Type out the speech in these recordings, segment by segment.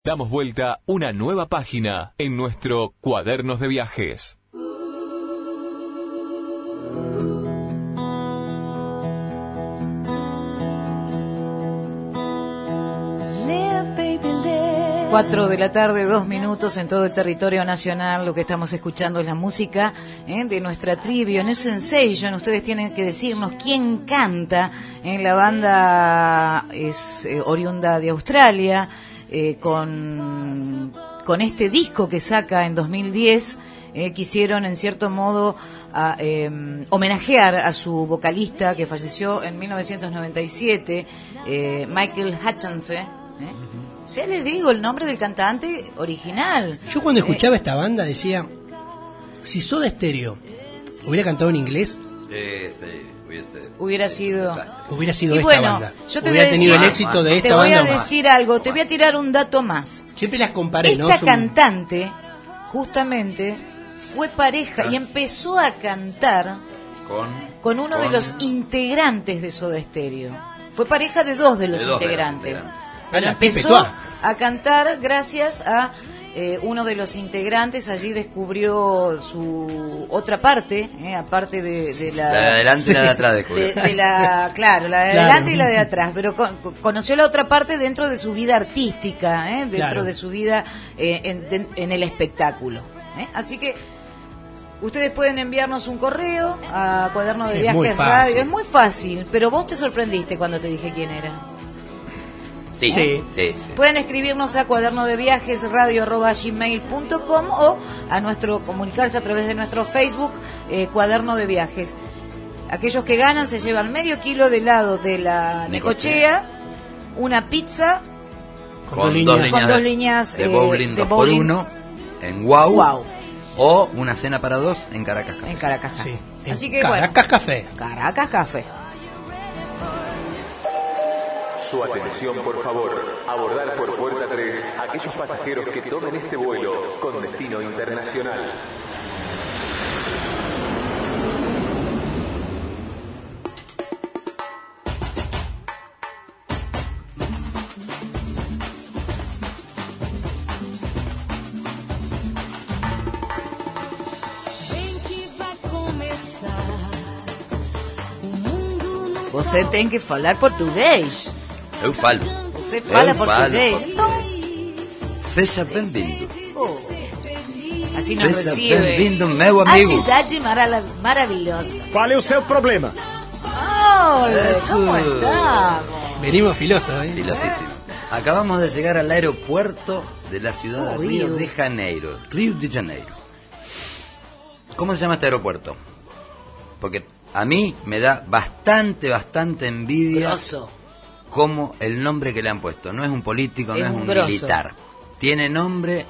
Damos vuelta una nueva página en nuestro Cuadernos de Viajes. Cuatro de la tarde, 2 minutos en todo el territorio nacional. Lo que estamos escuchando es la música de nuestra trivia, New Sensation. Ustedes tienen que decirnos quién canta. La banda es oriunda de Australia, con este disco que saca en 2010. Quisieron en cierto modo homenajear a su vocalista que falleció en 1997, Michael Hutchence. Ya les digo el nombre del cantante original. Yo cuando escuchaba esta banda decía, si Soda Stereo hubiera cantado en inglés, hubiera sido esta banda. Yo te hubiera voy a tenido decir, el éxito de esta Te banda. voy a decir algo, te voy a tirar un dato más. Siempre las comparé, Esta cantante justamente fue pareja y empezó a cantar con uno de los integrantes de Soda Stereo. Fue pareja de dos de los integrantes. Pero empezó a cantar gracias a uno de los integrantes. Allí descubrió su otra parte, aparte de la... La de adelante y la de atrás descubrió. Claro, la de adelante y la de atrás. Pero conoció la otra parte dentro de su vida artística, dentro de su vida en el espectáculo. Así que ustedes pueden enviarnos un correo a Cuaderno de Viajes Radio. Es muy fácil, pero vos te sorprendiste cuando te dije quién era. Sí. Pueden escribirnos a cuadernodeviajesradio@gmail.com o comunicarse a través de nuestro Facebook, Cuaderno de Viajes. Aquellos que ganan se llevan medio kilo de helado de la Necochea, una pizza con dos líneas de bowling 2x1 en Wow. O una cena para dos en Caracas. En Caracas. Sí. Así que Caracas Café. Caracas Café. Su atención, por favor. Abordar por puerta 3 aquellos pasajeros que tomen este vuelo con destino internacional. Você tem que falar português. Eu falo. Você fala português. Seja bem-vindo. Assim nos recibe. Bem-vindo, meu amigo. A cidade maravilhosa. Qual é o seu problema? Hola, ¿cómo estamos? Venimos filosos, Filosísimo. Acabamos de llegar al aeropuerto de la ciudad de Río de Janeiro. Río de Janeiro. ¿Cómo se llama este aeropuerto? Porque a mí me da bastante envidia como el nombre que le han puesto. No es un político, no es un militar. Tiene el nombre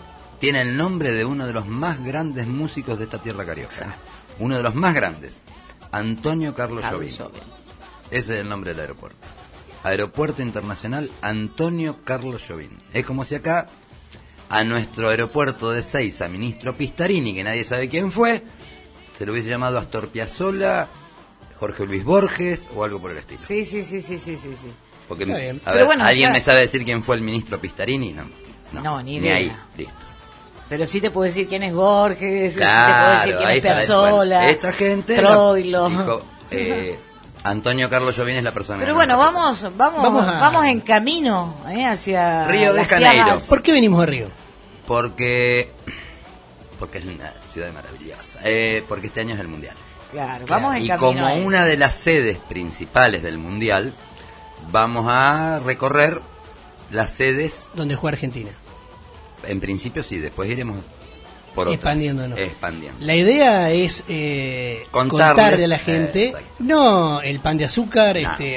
de uno de los más grandes músicos de esta tierra carioca. Exacto. Uno de los más grandes. Antonio Carlos Jobim. Ese es el nombre del aeropuerto. Aeropuerto Internacional Antonio Carlos Jobim. Es como si acá a nuestro aeropuerto de Ezeiza, ministro Pistarini, que nadie sabe quién fue, se lo hubiese llamado Astor Piazzolla, Jorge Luis Borges o algo por el estilo. Sí. Porque, a ver, bueno, ¿alguien me sabe decir quién fue el ministro Pistarini? No, ni idea. Ahí, listo. Pero sí te puedo decir quién es Borges, claro, sí te puedo decir quién es Piazzolla, bueno, esta gente Troilo. Dijo, Antonio Carlos Jobim es la persona. Pero bueno, vamos en camino hacia Río de Janeiro. Tierras. ¿Por qué venimos a Río? Porque es una ciudad maravillosa. Porque este año es el Mundial. Claro, vamos en y camino. Y como una de las sedes principales del Mundial, vamos a recorrer las sedes donde juega Argentina. En principio sí, después iremos por otras. Expandiendo. La idea es contarle a la gente, no el pan de azúcar,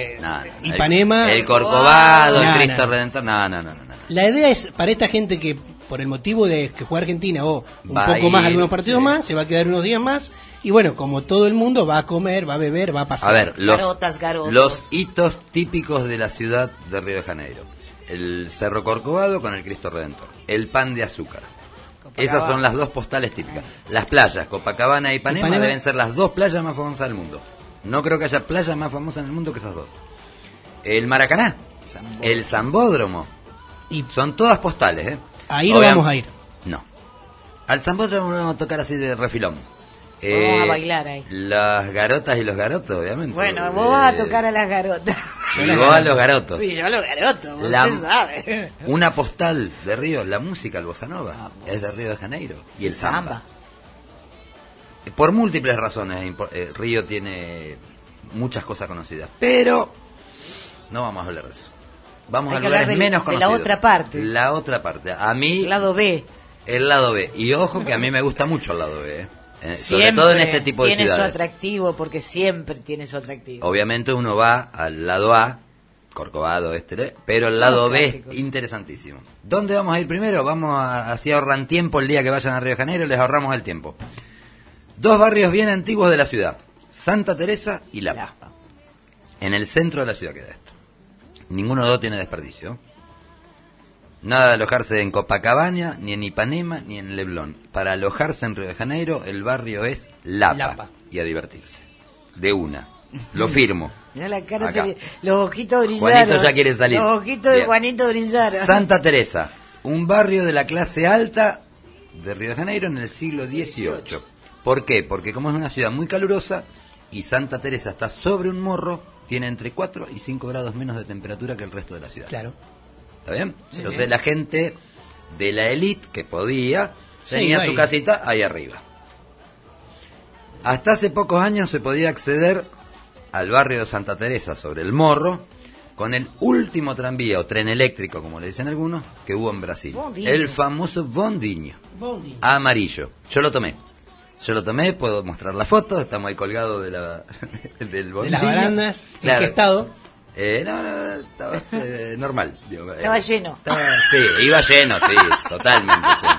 Ipanema, el Corcovado, el Cristo Redentor, no. La idea es para esta gente que por el motivo de que juega Argentina o un poco más, algunos partidos más, se va a quedar unos días más. Y bueno, como todo el mundo va a comer, va a beber, va a pasar. A ver, garotas. Los hitos típicos de la ciudad de Río de Janeiro. El Cerro Corcovado con el Cristo Redentor. El pan de azúcar. Esas son las dos postales típicas. Las playas, Copacabana y Ipanema deben ser las dos playas más famosas del mundo. No creo que haya playa más famosa en el mundo que esas dos. El Maracaná, el Zambódromo. Y son todas postales, ¿eh? Ahí no vamos a ir. No. Al Zambódromo vamos a tocar así de refilón. Vamos a bailar ahí. Las garotas y los garotos, obviamente. Bueno, vos vas a tocar a las garotas. Y vos a los garotos. Y yo a los garotos, vos se sabe. Una postal de Río, la música, el bossa nova, es de Río de Janeiro. Y el samba. Por múltiples razones, Río tiene muchas cosas conocidas. Pero no vamos a hablar de eso. Vamos a lugares menos conocidos. De la otra parte. La otra parte. A mí... El lado B. El lado B. Y ojo que a mí me gusta mucho el lado B, sobre todo en este tipo de ciudades. Tiene su atractivo, porque siempre tiene su atractivo. Obviamente uno va al lado A, Corcovado, pero el lado B es interesantísimo. ¿Dónde vamos a ir primero? Vamos así ahorran tiempo el día que vayan a Río de Janeiro, les ahorramos el tiempo. 2 barrios bien antiguos de la ciudad, Santa Teresa y Lapa. En el centro de la ciudad queda esto. Ninguno de los dos tiene desperdicio. Nada de alojarse en Copacabana, ni en Ipanema, ni en Leblon. Para alojarse en Río de Janeiro, el barrio es Lapa. Y a divertirse. De una. Lo firmo. Mirá la cara, los ojitos brillaron. Juanito ya quiere salir. Los ojitos de Juanito brillaron. Santa Teresa, un barrio de la clase alta de Río de Janeiro en el siglo XVIII. ¿Por qué? Porque como es una ciudad muy calurosa y Santa Teresa está sobre un morro, tiene entre 4 y 5 grados menos de temperatura que el resto de la ciudad. Claro. ¿Está bien? Sí, entonces la gente de la élite que podía tenía su casita ahí arriba. Hasta hace pocos años se podía acceder al barrio de Santa Teresa sobre el Morro con el último tranvía o tren eléctrico, como le dicen algunos, que hubo en Brasil. Bondinho. El famoso Bondinho. Amarillo. Yo lo tomé, puedo mostrar la foto, estamos ahí colgados del Bondinho. De las barandas. Claro. ¿En qué estado? No, estaba normal. Digo, estaba lleno. Sí, iba lleno, sí, totalmente lleno.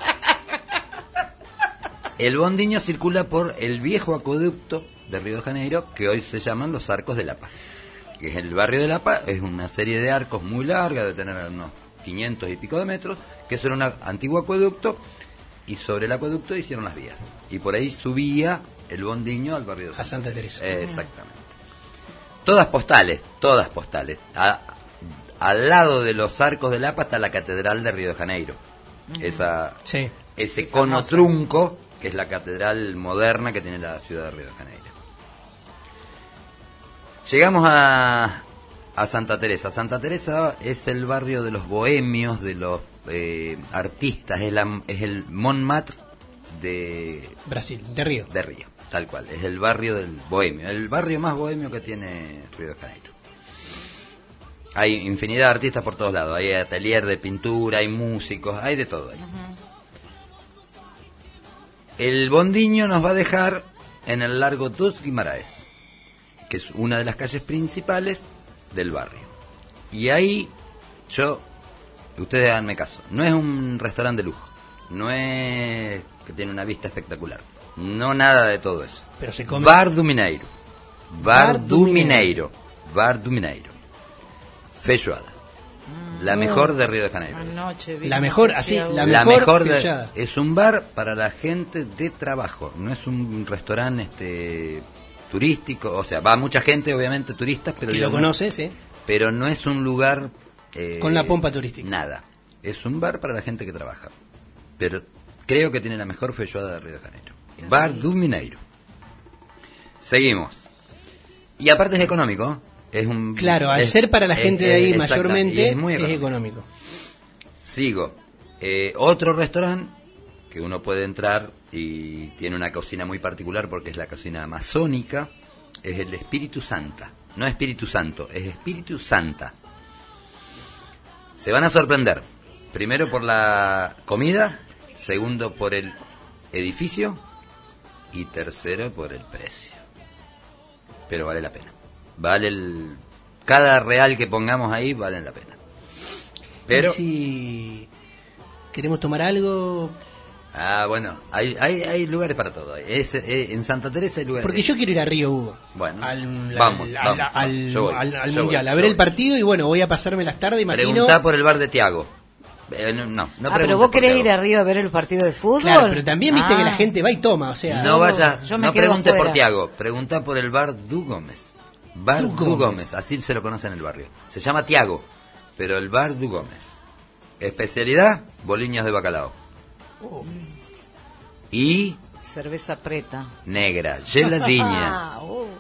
El Bondinho circula por el viejo acueducto de Río de Janeiro, que hoy se llaman los Arcos de Lapa. Que es el barrio de Lapa, es una serie de arcos muy larga, de tener unos 500 y pico de metros, que es un antiguo acueducto, y sobre el acueducto hicieron las vías. Y por ahí subía el Bondinho al barrio de Santa Teresa. Exactamente. Todas postales. Al lado de los Arcos de Lapa está la Catedral de Río de Janeiro. Ese cono trunco, que es la catedral moderna que tiene la ciudad de Río de Janeiro. Llegamos a Santa Teresa. Santa Teresa es el barrio de los bohemios, de los artistas, es el Montmartre de Brasil, de Río. De Río. Tal cual, es el barrio del bohemio, el barrio más bohemio que tiene Río de Janeiro. Hay infinidad de artistas por todos lados, hay atelier de pintura, hay músicos, hay de todo ahí. El Bondinho nos va a dejar en el Largo dos Guimaraes, que es una de las calles principales del barrio. Y ahí, ustedes háganme caso, no es un restaurante de lujo, no es que tiene una vista espectacular. No, nada de todo eso. Pero se come. Bar do Mineiro. Feijoada. La mejor de Río de Janeiro. La mejor, así, la mejor es un bar para la gente de trabajo. No es un restaurante turístico. O sea, va mucha gente, obviamente, turistas, pero que lo conoce, sí. Pero no es un lugar con la pompa turística. Nada. Es un bar para la gente que trabaja. Pero creo que tiene la mejor feijoada de Río de Janeiro. Bar do Mineiro. Seguimos. Y aparte es económico. Claro, al ser para la gente de ahí mayormente, es muy económico. Sigo. Otro restaurante que uno puede entrar y tiene una cocina muy particular porque es la cocina amazónica, es el Espíritu Santa. No Espíritu Santo, es Espíritu Santa. Se van a sorprender. Primero por la comida, segundo por el edificio y tercero por el precio. Pero vale la pena. Cada real que pongamos ahí vale la pena. Pero ¿y si queremos tomar algo? Bueno, hay lugares para todo. En Santa Teresa hay lugares. Porque yo quiero ir a Río Hugo. Bueno, vamos. Al Mundial, a ver el partido y bueno, voy a pasarme las tardes, imagino. Preguntá por el bar de Tiago. No pero vos querés ir arriba a ver el partido de fútbol. Claro, pero también viste que la gente va y toma, o sea. No pregunte por Tiago, pregunta por el bar Du Gómez. Bar Du Gómez, así se lo conoce en el barrio. Se llama Tiago, pero el bar Du Gómez. Especialidad, boliños de bacalao. Y... cerveza preta. Negra, geladiña.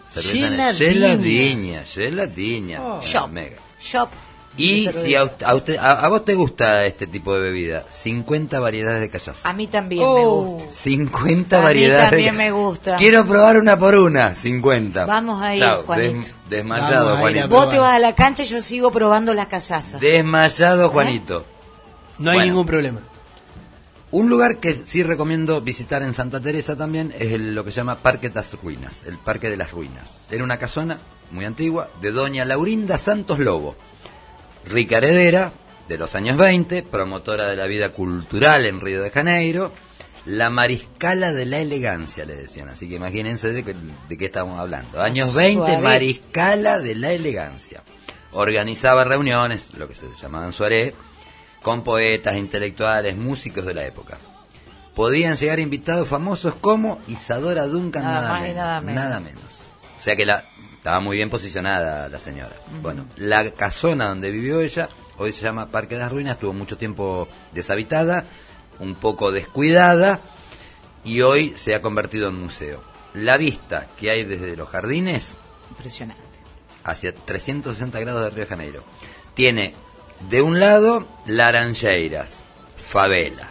Geladiña. Shop. Mega. Shop. Y si a vos te gusta este tipo de bebida, 50 variedades de cachaza. A mí también me gusta. 50 variedades. A mí también me gusta. Quiero probar una por una, 50. Vamos a ir, Chao, Juanito. Desmayado, Juanito. Vos te vas a la cancha y yo sigo probando las cachazas. Desmayado, Juanito. No hay ningún problema. Un lugar que sí recomiendo visitar en Santa Teresa también es lo que se llama Parque de las Ruinas, el Parque de las Ruinas. Era una casona muy antigua de doña Laurinda Santos Lobo, rica heredera de los años 20, promotora de la vida cultural en Río de Janeiro, la mariscala de la elegancia, le decían. Así que imagínense de qué estamos hablando. Años 20, Suárez. mariscala de la elegancia. Organizaba reuniones, lo que se llamaban soirée, con poetas, intelectuales, músicos de la época. Podían llegar invitados famosos como Isadora Duncan, nada menos. O sea que estaba muy bien posicionada la señora. Bueno, la casona donde vivió ella, hoy se llama Parque de las Ruinas, estuvo mucho tiempo deshabitada, un poco descuidada, y hoy se ha convertido en museo. La vista que hay desde los jardines, impresionante, hacia 360 grados de Río de Janeiro, tiene... de un lado, Laranjeiras, favela.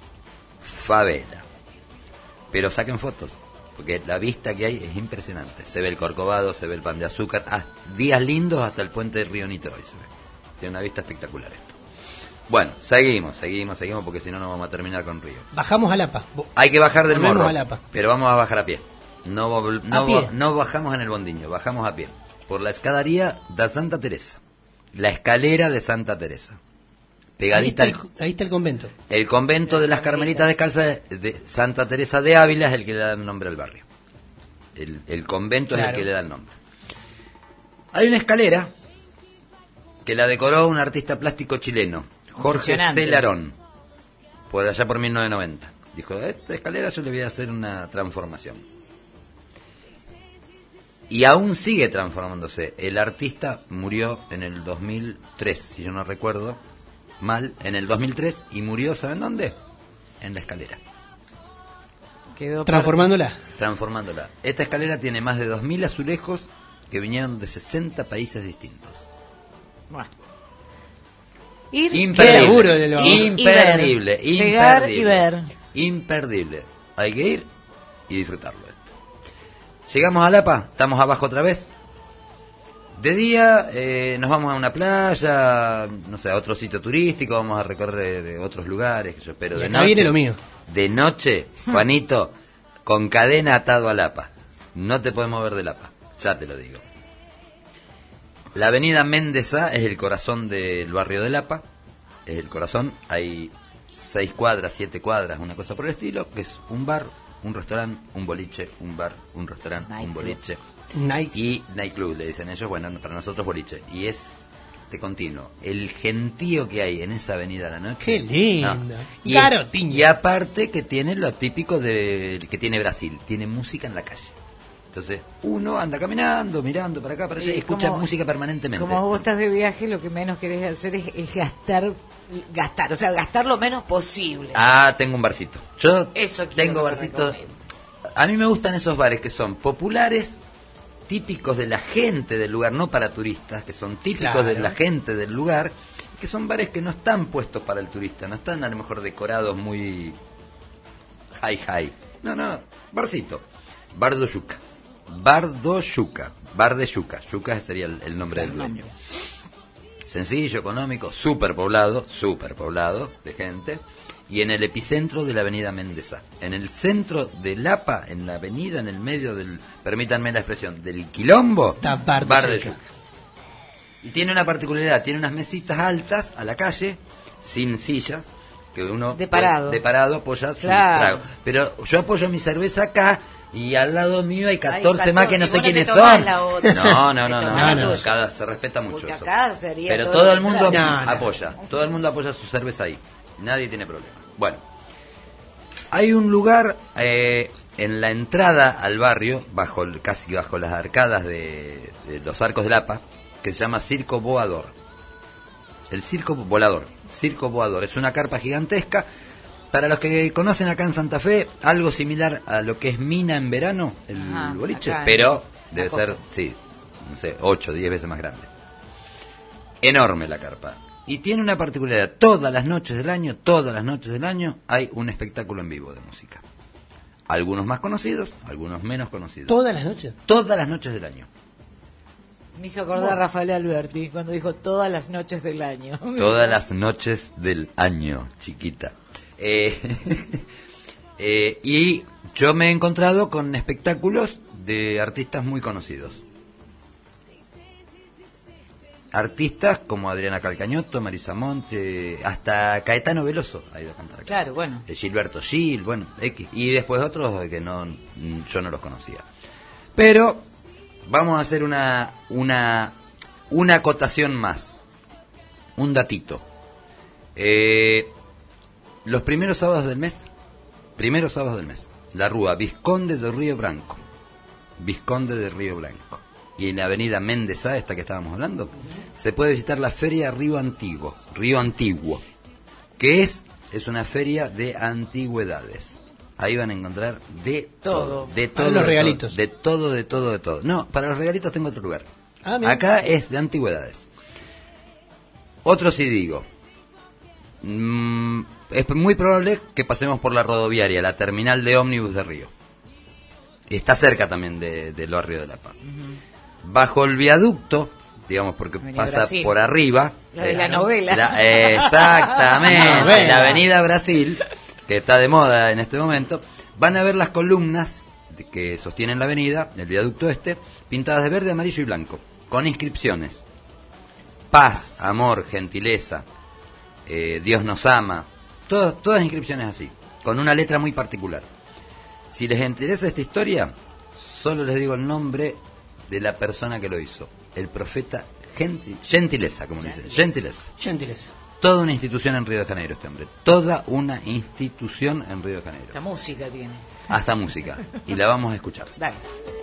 Pero saquen fotos, porque la vista que hay es impresionante. Se ve el Corcovado, se ve el Pan de Azúcar, días lindos hasta el puente de Río Nitro. Tiene una vista espectacular esto. Bueno, seguimos, porque si no, no vamos a terminar con Río. Bajamos a Lapa. Hay que bajar del morro, a Lapa. pero vamos a bajar a pie. No bajamos en el bondiño, bajamos a pie. Por la escadaría de Santa Teresa. La escalera de Santa Teresa. Pegadita ahí está el convento. El convento de las Carmelitas Descalzas de Santa Teresa de Ávila es el que le da el nombre al barrio. El convento es el que le da el nombre. Hay una escalera que la decoró un artista plástico chileno, Jorge Celarón, por allá por 1990. Dijo, esta escalera yo le voy a hacer una transformación. Y aún sigue transformándose. El artista murió en el 2003, si yo no recuerdo mal, en el 2003, y murió, ¿saben dónde? En la escalera. Quedó transformándola. Esta escalera tiene más de 2.000 azulejos que vinieron de 60 países distintos. Bueno. Imperdible. Llegar y ver. Imperdible. Hay que ir y disfrutarlo. Llegamos a Lapa, estamos abajo otra vez. De día nos vamos a una playa, no sé, a otro sitio turístico, vamos a recorrer otros lugares, pero de noche viene lo mío. De noche, Juanito, con cadena atado a Lapa. No te puedes mover de Lapa, ya te lo digo. La avenida Méndez A es el corazón del barrio de Lapa, es el corazón, hay 6 cuadras, 7 cuadras, una cosa por el estilo, que es un bar, un restaurante, un boliche, un bar, un restaurante, un boliche. Y nightclub, le dicen ellos, bueno, para nosotros boliche. Y es de continuo. El gentío que hay en esa avenida a la noche. ¡Qué lindo! No. Y aparte que tiene lo típico que tiene Brasil, tiene música en la calle. Entonces, uno anda caminando, mirando para acá, para allá, y escucha música permanentemente. Como vos estás de viaje, lo que menos querés hacer es gastar, o sea, gastar lo menos posible. Tengo un barcito. Yo tengo barcitos. A mí me gustan esos bares que son populares, típicos de la gente del lugar, no para turistas, que son típicos de la gente del lugar, que son bares que no están puestos para el turista, no están a lo mejor decorados muy high. No, barcito. Bar de Yuca. Bar de Yuca. Yuca sería el nombre del dueño. Sencillo, económico, súper poblado de gente. Y en el epicentro de la avenida Méndez A. En el centro de Lapa, en la avenida, en el medio del, permítanme la expresión, del quilombo, Bar de Yuca. Y tiene una particularidad, tiene unas mesitas altas a la calle, sin sillas, que uno de parado apoya su trago. Pero yo apoyo mi cerveza acá, y al lado mío hay 14 más que no sé quiénes son. No, se respeta mucho eso. Pero todo el mundo apoya su cerveza ahí. Nadie tiene problema. Bueno, hay un lugar en la entrada al barrio, casi bajo las arcadas de los Arcos de Lapa, que se llama Circo Voador. el circo volador. Circo volador es una carpa gigantesca. Para los que conocen acá en Santa Fe, algo similar a lo que es Mina en verano, el boliche, pero debe ser, sí, no sé, 8 o 10 veces más grande. Enorme la carpa. Y tiene una particularidad, todas las noches del año, hay un espectáculo en vivo de música. Algunos más conocidos, algunos menos conocidos. ¿Todas las noches? Todas las noches del año. Me hizo acordar a Rafael Alberti cuando dijo todas las noches del año. Todas las noches del año, chiquita. Y yo me he encontrado con espectáculos de artistas muy conocidos. Artistas como Adriana Calcañoto, Marisa Monte, hasta Caetano Veloso ha ido a cantar acá. Claro, bueno. Gilberto Gil, bueno, X. Y después otros que yo no los conocía. Pero vamos a hacer una acotación más. Un datito. Los primeros sábados del mes, la rúa Visconde de Río Branco, y en la avenida Méndez A, esta que estábamos hablando, se puede visitar la feria Río Antiguo, que es una feria de antigüedades. Ahí van a encontrar de todo. Para los regalitos. De todo. No, para los regalitos tengo otro lugar. Acá es de antigüedades. Otro sí digo. Es muy probable que pasemos por la rodoviaria, la terminal de ómnibus de Río. Está cerca también del barrio de La Paz. Bajo el viaducto, digamos, porque pasa Brasil por arriba. La de la novela. Exactamente. La avenida Brasil, que está de moda en este momento, van a ver las columnas que sostienen la avenida, el viaducto pintadas de verde, amarillo y blanco, con inscripciones. Paz, amor, gentileza, Dios nos ama, todas inscripciones así, con una letra muy particular. Si les interesa esta historia, solo les digo el nombre de la persona que lo hizo, el profeta Gentileza, como le dicen, Gentileza. Toda una institución en Río de Janeiro este hombre, toda una institución en Río de Janeiro. Hasta música tiene. Hasta música, y la vamos a escuchar. Dale.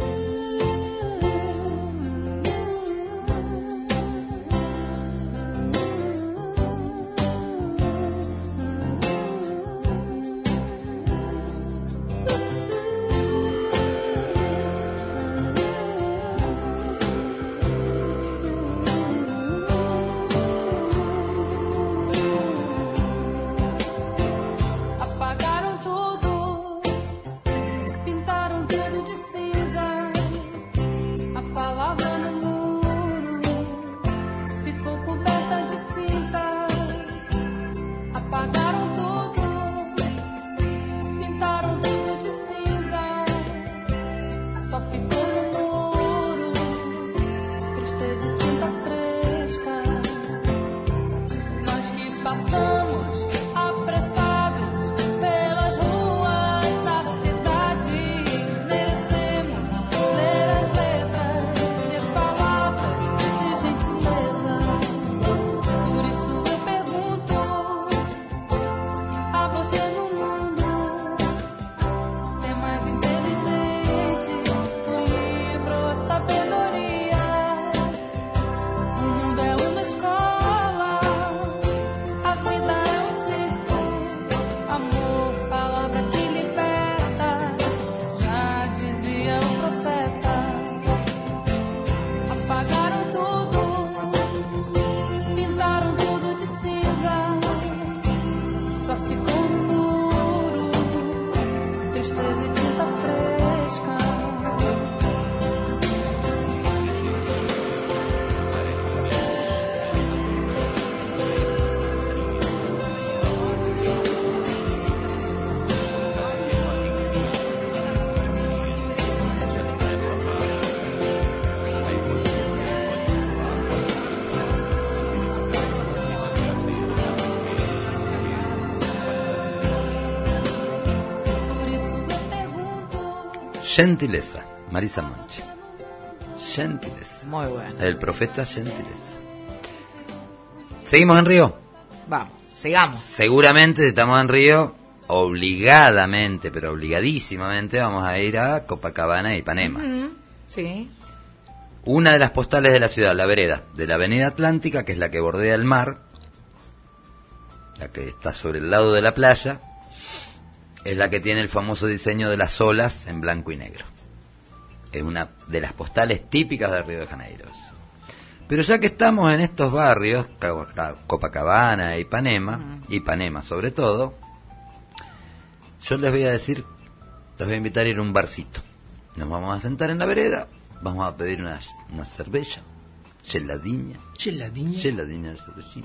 Gentileza, Marisa Monte. Gentileza. Muy bueno. El profeta Gentileza. ¿Seguimos en Río? Vamos, sigamos. Seguramente si estamos en Río, obligadamente, pero obligadísimamente, vamos a ir a Copacabana y Ipanema. Sí. Una de las postales de la ciudad, la vereda de la Avenida Atlántica, que es la que bordea el mar, la que está sobre el lado de la playa, es la que tiene el famoso diseño de las olas en blanco y negro. Es una de las postales típicas de Río de Janeiro. Pero ya que estamos en estos barrios, Copacabana e Ipanema sobre todo, yo les voy a decir, les voy a invitar a ir a un barcito. Nos vamos a sentar en la vereda, vamos a pedir una cerveza, geladinha de cervecina.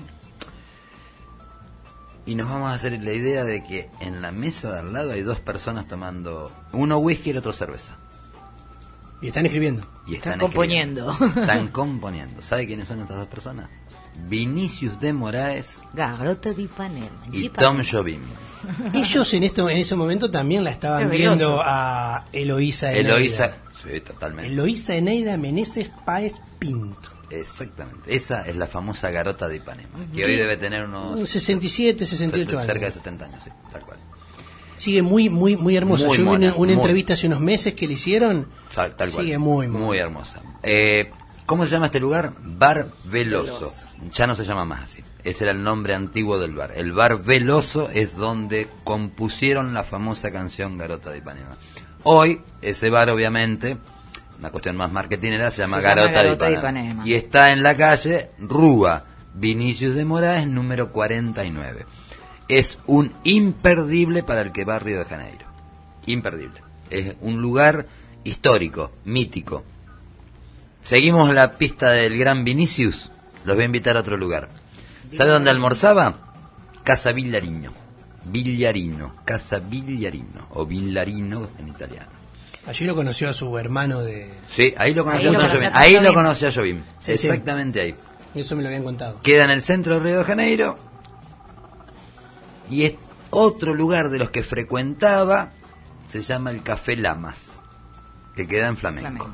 Y nos vamos a hacer la idea de que en la mesa de al lado hay dos personas tomando, uno whisky y el otro cerveza. Y están escribiendo. Están componiendo. Están componiendo. ¿Sabe quiénes son estas dos personas? Vinicius de Moraes, Garota de Ipanema y Tom Jobim. Ellos en ese momento también la estaban viendo a Eloísa Eneida. Sí, totalmente. Eloísa Eneida Meneses Páez Pinto. Exactamente. Esa es la famosa Garota de Ipanema, que hoy debe tener unos 67, 68 años. Cerca de 70 años, sí, tal cual. Sigue muy hermosa. Yo vi una entrevista hace unos meses que le hicieron. Tal cual. Sigue muy hermosa. ¿Cómo se llama este lugar? Bar Veloso. Ya no se llama más así. Ese era el nombre antiguo del bar. El Bar Veloso es donde compusieron la famosa canción Garota de Ipanema. Hoy, ese bar, obviamente, una cuestión más marketinera, se llama Garota de Ipanema. Y está en la calle Rúa Vinicius de Moraes, número 49. Es un imperdible para el que va a Río de Janeiro. Imperdible. Es un lugar histórico, mítico. Seguimos la pista del gran Vinicius. Los voy a invitar a otro lugar. ¿Sabe dónde almorzaba? Casa Villarino. Casa Villarino. O Villarino en italiano. Allí lo conoció a su hermano de... Sí, ahí lo conoció a Jobim. Ahí lo conoció a Jobim. Sí, exactamente sí. Ahí. Eso me lo habían contado. Queda en el centro de Río de Janeiro. Y es otro lugar de los que frecuentaba, se llama el Café Lamas, que queda en Flamenco.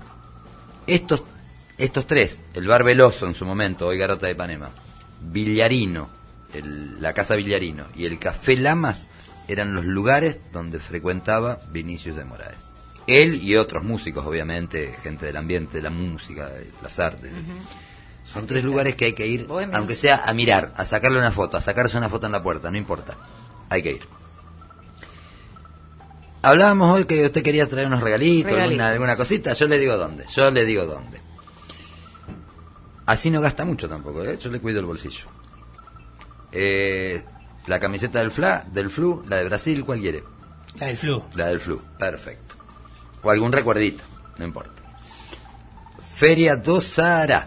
Estos tres, el Bar Veloso en su momento, hoy Garota de Ipanema, Villarino, la Casa Villarino y el Café Lamas, eran los lugares donde frecuentaba Vinicius de Moraes. Él y otros músicos, obviamente, gente del ambiente, de la música, de las artes. Son tres lugares que hay que ir, aunque sea a mirar, a sacarle una foto, a sacarse una foto en la puerta, no importa. Hay que ir. Hablábamos hoy que usted quería traer unos regalitos. Alguna cosita. Yo le digo dónde. Así no gasta mucho tampoco, ¿eh? Yo le cuido el bolsillo. La camiseta del Flu, la de Brasil, ¿cuál quiere? La del Flu, perfecto. O algún recuerdito, no importa. Feria do Saara.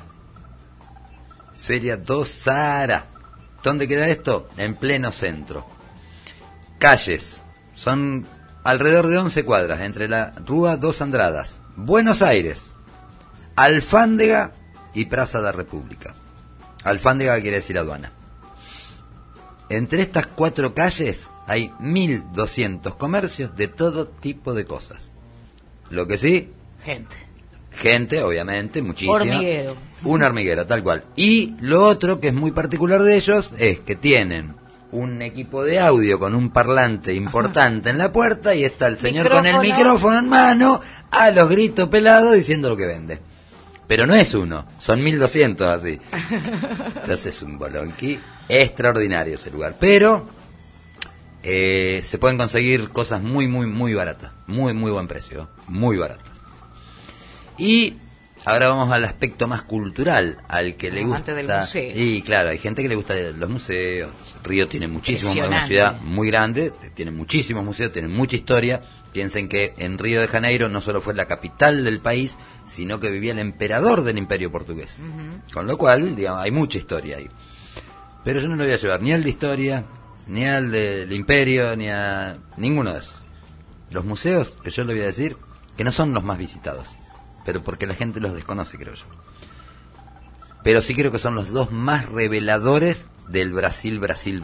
¿Dónde queda esto? En pleno centro. Calles. Son alrededor de 11 cuadras, entre la Rúa dos Andradas, Buenos Aires, Alfándega y Praza da República. Alfándega quiere decir aduana. Entre estas 4 calles hay 1.200 comercios de todo tipo de cosas. Lo que sí... Gente, obviamente, muchísima. Hormiguero. Un hormiguero, tal cual. Y lo otro que es muy particular de ellos es que tienen un equipo de audio con un parlante importante en la puerta y está el señor con el micrófono en mano a los gritos pelados diciendo lo que vende. Pero no es uno, son 1.200 así. Entonces es un bolonqui extraordinario ese lugar. Pero se pueden conseguir cosas muy baratas. Muy buen precio, muy baratas. Y ahora vamos al aspecto más cultural, al que le gusta. Del museo. Y claro, hay gente que le gusta los museos. Río tiene muchísimos, es una ciudad muy grande, tiene muchísimos museos, tiene mucha historia. Piensen que en Río de Janeiro no solo fue la capital del país, sino que vivía el emperador del Imperio Portugués. Con lo cual, digamos, hay mucha historia ahí. Pero yo no lo voy a llevar ni al de historia, ni al del Imperio, ni a ninguno de esos. Los museos, que yo le voy a decir, que no son los más visitados, pero porque la gente los desconoce, creo yo. Pero sí creo que son los dos más reveladores del Brasil.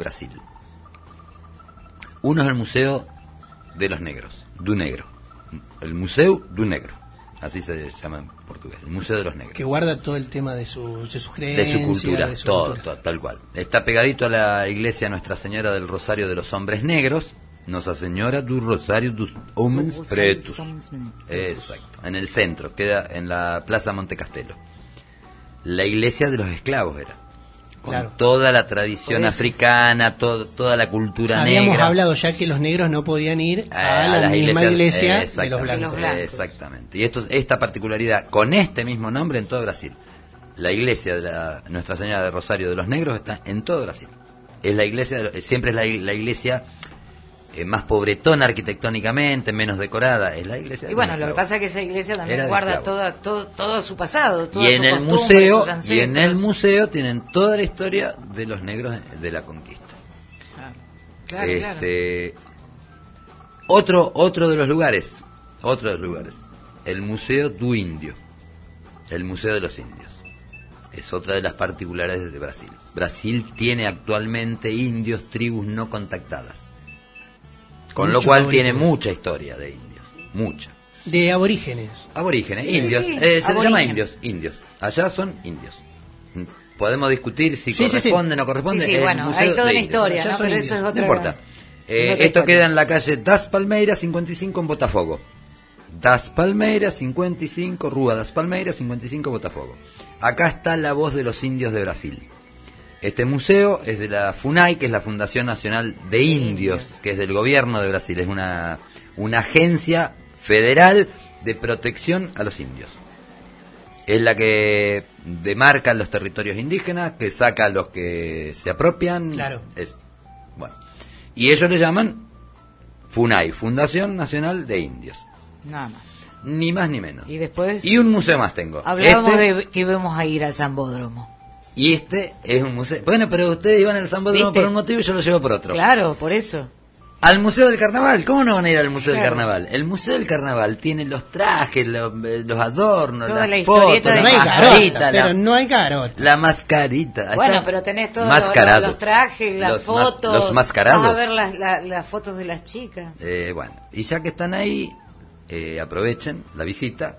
Uno es el Museo de los Negros, do Negro. El Museu do Negro, así se llama en portugués, el Museo de los Negros. Que guarda todo el tema de sus creencias, de su cultura, todo, tal cual. Está pegadito a la iglesia Nuestra Señora del Rosario de los Hombres Negros, Nossa Señora do Rosario dos Homens Pretos. Exacto, en el centro, queda en la Plaza Monte Castelo. La iglesia de los esclavos era. con toda la tradición africana, toda la cultura negra. Habíamos hablado ya que los negros no podían ir a la misma iglesia de los blancos. Exactamente. Y esta particularidad, con este mismo nombre en todo Brasil. La iglesia de Nuestra Señora de Rosario de los Negros está en todo Brasil. Es la iglesia, siempre es la iglesia más pobretona arquitectónicamente, menos decorada, es la iglesia. Y bueno, lo que pasa es que esa iglesia también guarda todo su pasado, y en el museo, y en el museo tienen toda la historia de los negros de la conquista. Claro. Otro de los lugares, el Museo do Índio, el Museo de los Indios. Es otra de las particularidades de Brasil. Brasil tiene actualmente indios, tribus no contactadas. Con lo cual tiene mucha historia de indios. Mucha. De aborígenes. Indios. Se les llama indios. Allá son indios. Podemos discutir si corresponde o no corresponde. Sí, bueno, hay toda una historia, ¿no? Pero eso es otra. No importa. Esto queda en la calle Das Palmeiras 55 en Botafogo. Das Palmeiras 55, Rua Das Palmeiras 55, Botafogo. Acá está la voz de los indios de Brasil. Este museo es de la FUNAI, que es la Fundación Nacional de Indios, que es del gobierno de Brasil. Es una agencia federal de protección a los indios. Es la que demarca los territorios indígenas, que saca a los que se apropian. Claro. Bueno. Y ellos le llaman FUNAI, Fundación Nacional de Indios. Nada más. Ni más ni menos. Y después... Y un museo más tengo. Hablábamos de que íbamos a ir al Zambódromo. Y este es un museo... Bueno, pero ustedes iban al Zambódromo por un motivo y yo lo llevo por otro. Claro, por eso. Al Museo del Carnaval. ¿Cómo no van a ir al Museo del Carnaval? El Museo del Carnaval tiene los trajes, los adornos, toda las fotos, la mascarita. Pero no hay garota. La mascarita. Bueno, pero tenés todos los trajes, las fotos. Los mascarados. Vas a ver las fotos de las chicas. Bueno, y ya que están ahí, aprovechen la visita.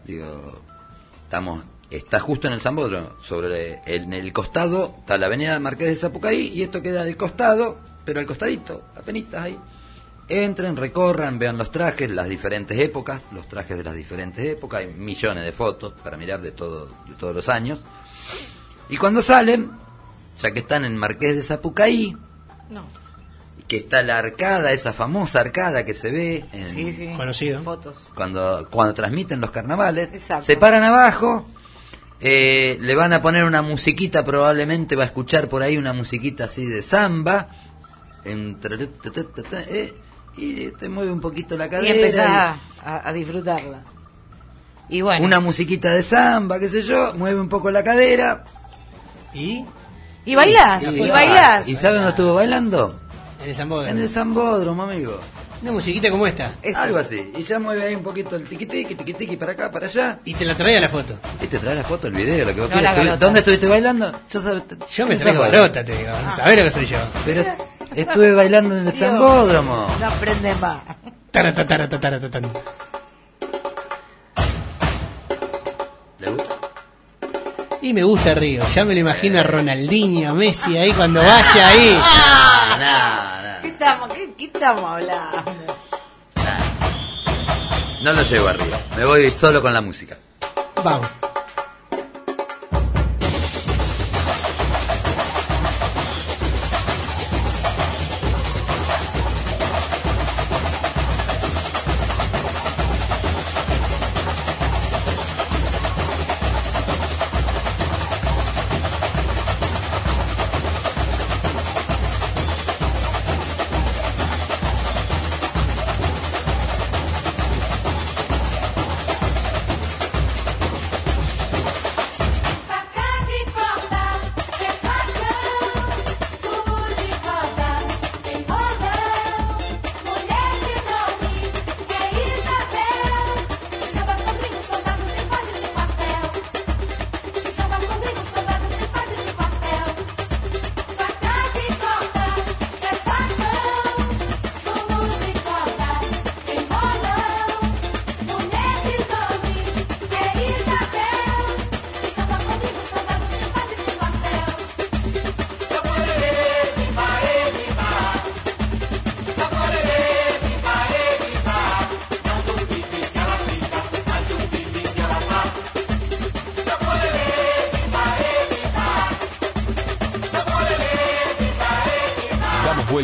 Está justo en el Zambódromo. En el costado está la avenida Marqués de Sapucaí y esto queda al costado, pero al costadito, apenitas ahí. Entren, recorran, vean los trajes, las diferentes épocas, los trajes de las diferentes épocas, hay millones de fotos para mirar de todos los años. Y cuando salen, ya que están en Marqués de Sapucaí, que está la arcada, esa famosa arcada que se ve en conocido. Fotos. Cuando transmiten los carnavales, exacto, se paran abajo, le van a poner una musiquita, probablemente va a escuchar por ahí una musiquita así de samba, y te mueve un poquito la cadera. Y empezás a disfrutarla. Y bueno. Una musiquita de samba, qué sé yo, mueve un poco la cadera. ¿Y bailás, y bailás. ¿Y sabes dónde estuvo bailando? En el Zambódromo. En el Zambódromo, amigo. Una musiquita como esta. Algo así. Y ya mueve ahí un poquito el tiqui-tiqui para acá, para allá. Y te la trae a la foto. Y te trae la foto, el video, lo que vos quieras. ¿Dónde estuviste bailando? Yo me traigo garota, te digo. ¿Sabés lo que soy yo? Pero estuve bailando en el Zambódromo. No aprende más. Taratataratataratatan. ¿Le gusta? Y me gusta Río. Ya me lo imagino a Ronaldinho, a Messi ahí cuando vaya ahí. ¿Qué estamos hablando? No lo llevo arriba. Me voy solo con la música. Vamos.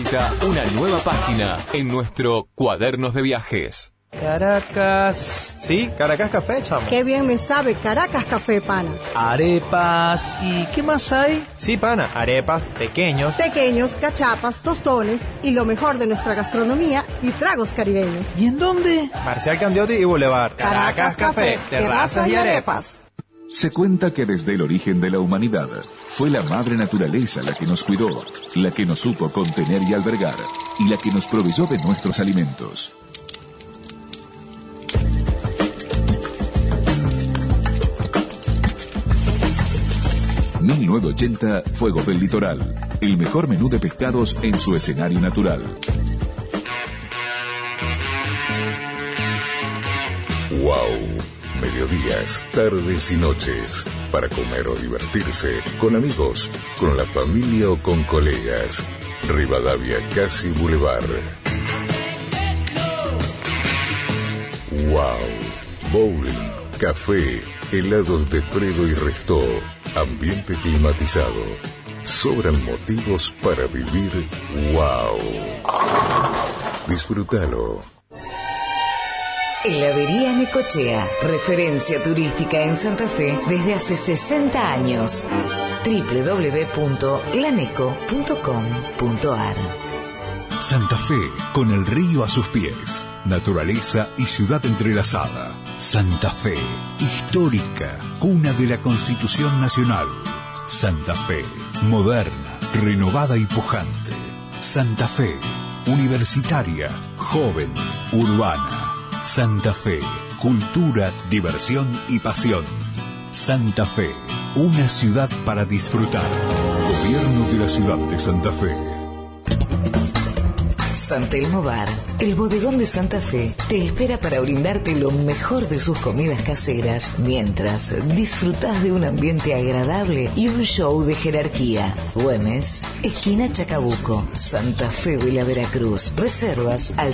vuelta una nueva página en nuestro Cuadernos de Viajes. Caracas. Sí, Caracas Café, chamo. Qué bien me sabe Caracas Café, pana. Arepas. ¿Y qué más hay? Sí, pana, arepas, pequeños, cachapas, tostones y lo mejor de nuestra gastronomía y tragos caribeños. ¿Y en dónde? Marcial Candiotti y Boulevard. Caracas Café, terrazas y arepas. Se cuenta que desde el origen de la humanidad fue la madre naturaleza la que nos cuidó, la que nos supo contener y albergar, y la que nos proveyó de nuestros alimentos. ...1980, Fuego del Litoral... ...el mejor menú de pescados en su escenario natural. ¡Wow! Mediodías, tardes y noches... ...para comer o divertirse... ...con amigos, con la familia o con colegas... ...Rivadavia Casi Boulevard. ¡Wow! Bowling, café, helados de Fredo y Restó... Ambiente climatizado. Sobran motivos para vivir wow. Disfrútalo. Heladería Necochea, referencia turística en Santa Fe desde hace 60 años. www.laneco.com.ar. Santa Fe, con el río a sus pies, naturaleza y ciudad entrelazada. Santa Fe, histórica, cuna de la Constitución Nacional. Santa Fe, moderna, renovada y pujante. Santa Fe, universitaria, joven, urbana. Santa Fe, cultura, diversión y pasión. Santa Fe, una ciudad para disfrutar. Gobierno de la ciudad de Santa Fe. San Telmo Bar, el bodegón de Santa Fe, te espera para brindarte lo mejor de sus comidas caseras, mientras disfrutás de un ambiente agradable y un show de jerarquía. Güemes, esquina Chacabuco, Santa Fe de la Veracruz. Reservas al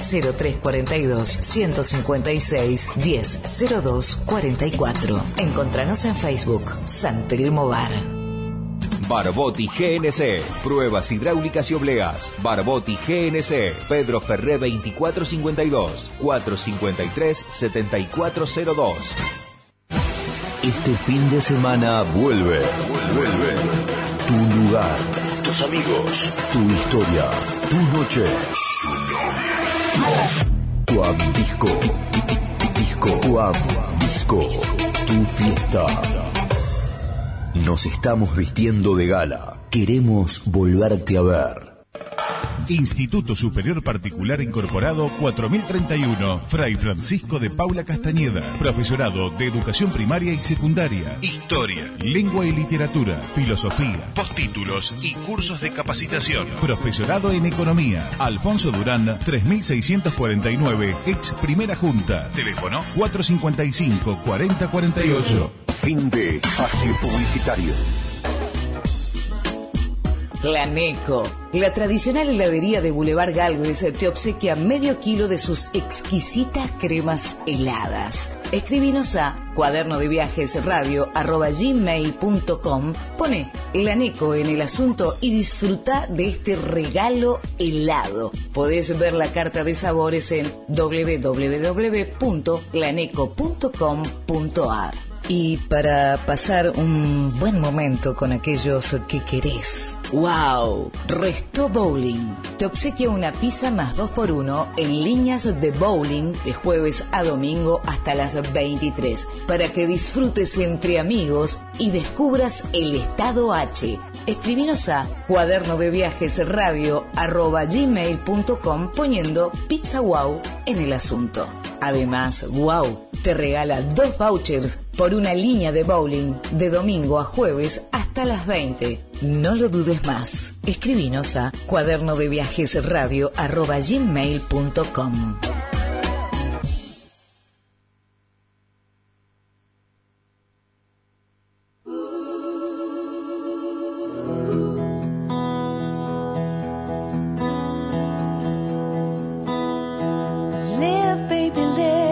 0342-156-100244. Encontranos en Facebook, San Telmo Bar. Barbotti GNC, pruebas hidráulicas y obleas. Barbotti GNC, Pedro Ferré 2452, 453-7402. Este fin de semana vuelve. Tu lugar, tus amigos, tu historia, tu noche. Tuab Disco. Tuab Disco. Tu fiesta. Nos estamos vistiendo de gala. Queremos volverte a ver. Instituto Superior Particular Incorporado 4031, Fray Francisco de Paula Castañeda. Profesorado de Educación Primaria y Secundaria, Historia, Lengua y Literatura, Filosofía, postítulos y cursos de capacitación. Profesorado en Economía. Alfonso Durán, 3649, ex Primera Junta. Teléfono 455-4048. Fin de espacio publicitario. La Neco, la tradicional heladería de Boulevard Galvez, te obsequia medio kilo de sus exquisitas cremas heladas. Escribinos a cuadernodeviajesradio@gmail.com. Pone La Neco en el asunto y disfruta de este regalo helado. Podés ver la carta de sabores en www.laneco.com.ar. Y para pasar un buen momento con aquellos que querés. ¡Wow! Restó Bowling. Te obsequia una pizza más 2x1 en líneas de bowling de jueves a domingo hasta las 23. Para que disfrutes entre amigos y descubras el estado H. Escribinos a cuadernodeviajesradio@gmail.com poniendo Pizza Wow en el asunto. Además, Wow te regala 2 vouchers por una línea de bowling de domingo a jueves hasta las 20. No lo dudes más. Escribinos a cuadernodeviajesradio@gmail.com. Live, baby, live.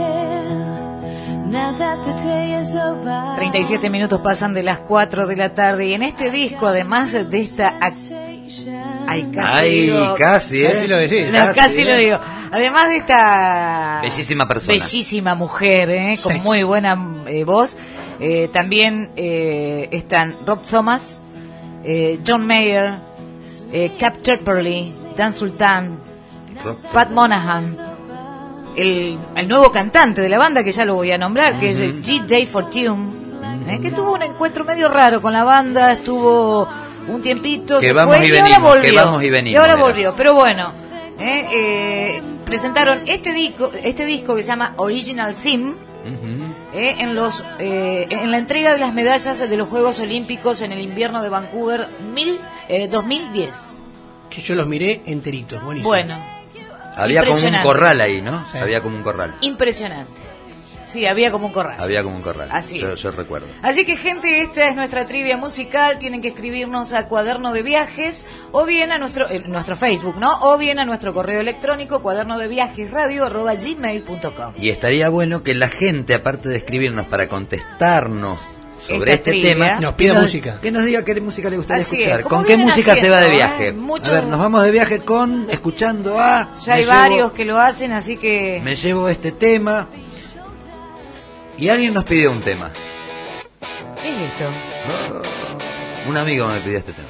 37 minutos pasan de las 4 de la tarde y en este disco, además de esta Ay, casi, Casi lo decís. No, casi lo digo. Además de esta bellísima persona, bellísima mujer, con muy buena voz, también están Rob Thomas, John Mayer, Cap Tripoli, Dan Sultan, Pat Monahan, el nuevo cantante de la banda, que ya lo voy a nombrar, que es G. Day Fortune, que tuvo un encuentro medio raro con la banda, estuvo un tiempito, que vamos y venimos, que vamos y venimos. Y ahora volvió, pero bueno, presentaron este disco que se llama Original Sin, en la entrega de las medallas de los Juegos Olímpicos en el invierno de Vancouver 2010. Que yo los miré enteritos, buenísimo. Bueno, había como un corral ahí, ¿no? Sí. Había como un corral. Impresionante. Sí, había como un corral. Había como un corral. Así. Yo recuerdo. Así que, gente, esta es nuestra trivia musical. Tienen que escribirnos a Cuaderno de Viajes o bien a nuestro Facebook, ¿no? O bien a nuestro correo electrónico cuadernodeviajesradio@gmail.com. Y estaría bueno que la gente, aparte de escribirnos para contestarnos sobre este tema, nos pida música. Que nos diga qué música le gustaría Así escuchar. Es, ¿Con qué música se va de viaje? A Mucho... ver, nos vamos de viaje escuchando a... Ya hay varios que lo hacen, así que... Me llevo este tema... Y alguien nos pidió un tema. ¿Qué es esto? Un amigo me pidió este tema.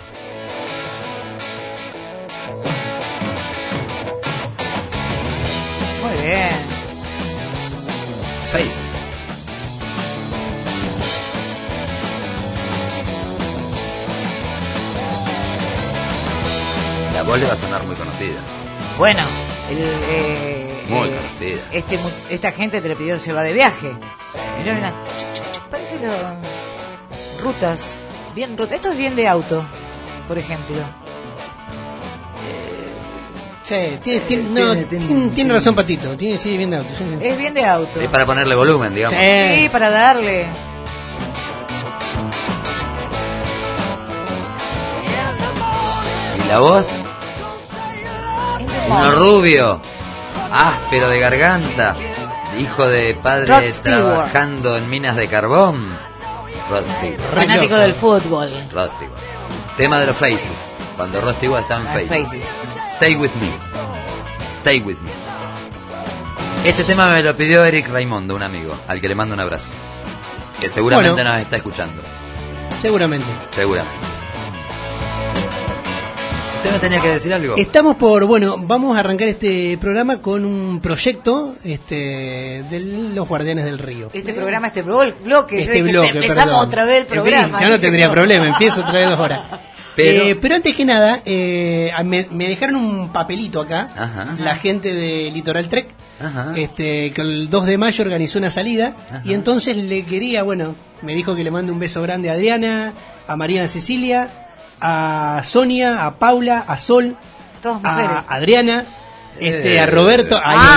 Muy bien. Faces. La voz le va a sonar muy conocida. Bueno, muy conocida. Esta gente te le pidió se va de viaje. Mirá. Parece que rutas. Bien rutas. Esto es bien de auto, por ejemplo. Tiene razón, Patito. Sí, bien de auto. Sí. Es bien de auto. Es para ponerle volumen, digamos. Sí, para darle. ¿Y la voz? Uno rubio, áspero de garganta, hijo de padre trabajando en minas de carbón. Rod Stewart. Fanático del fútbol. Rod Stewart. Tema de los Faces. Cuando Rod Stewart está en Faces. Stay with me. Stay with me. Este tema me lo pidió Eric Raimondo, un amigo, al que le mando un abrazo. Que seguramente nos está escuchando. Seguramente. ¿Usted me tenía que decir algo? Vamos a arrancar este programa con un proyecto de los Guardianes del Río. Programa, bloque. Empezamos otra vez el programa. Yo no tendría problema, empiezo otra vez 2 horas. Pero antes que nada, me dejaron un papelito acá, la gente de Litoral Trek, que el 2 de mayo organizó una salida, y entonces le quería, me dijo que le mande un beso grande a Adriana, a Mariana Cecilia, a Sonia, a Paula, a Sol, a Adriana, a Roberto.